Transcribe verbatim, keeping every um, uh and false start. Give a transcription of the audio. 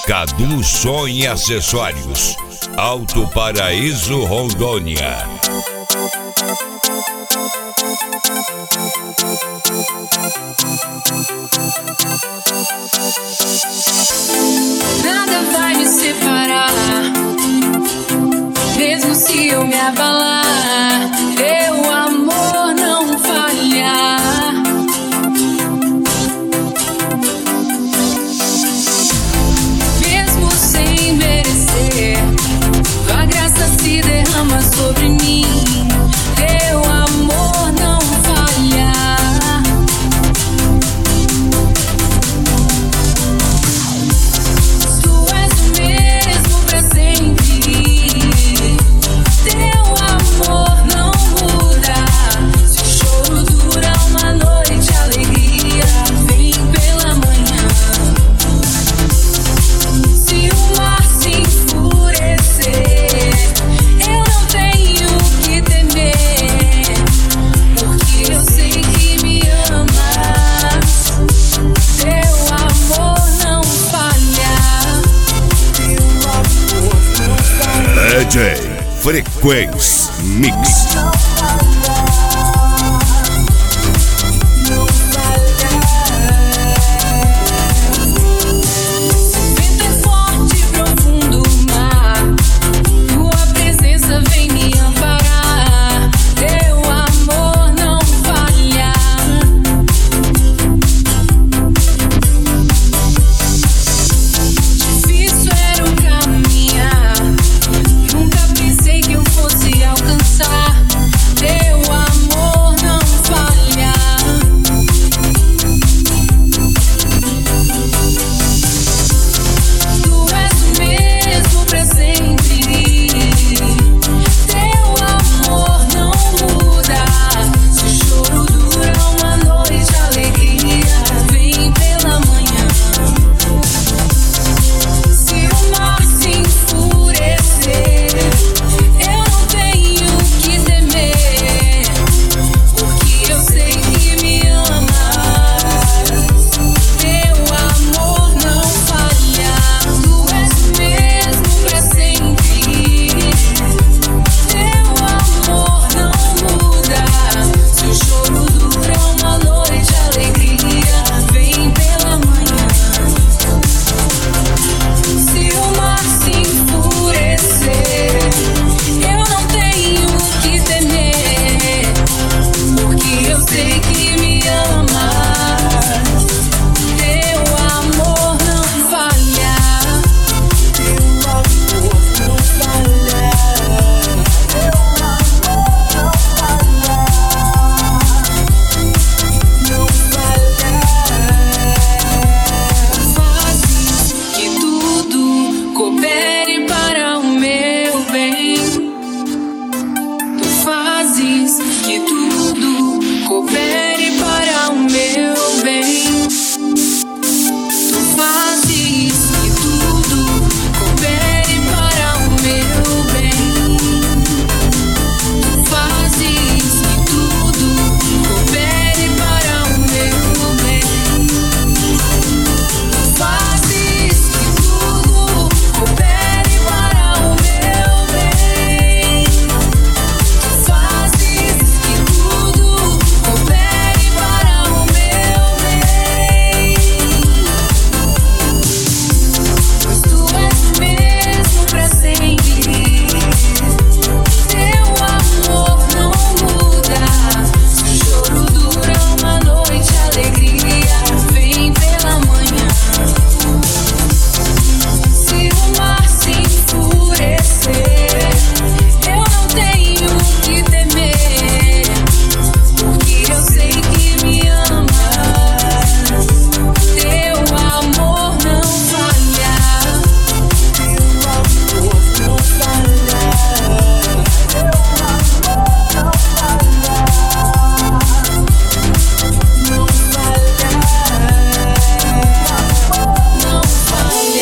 Cadu Som e Acessórios, Alto Paraíso, Rondônia. Nada vai me separar, mesmo se eu me abalar, teu amor não falhar. Mesmo sem merecer, tua graça se derrama sobre mim, teu amor não falhar. Tu és o mesmo pra sempre, teu amor não muda. Se o choro dura uma noite, a alegria vem pela manhã. Se o mar se enfurecer, eu não tenho que temer, porque eu sei que me amas. Teu amor não falha. Teu amor não falha. D J Frequência Mix. Não falha.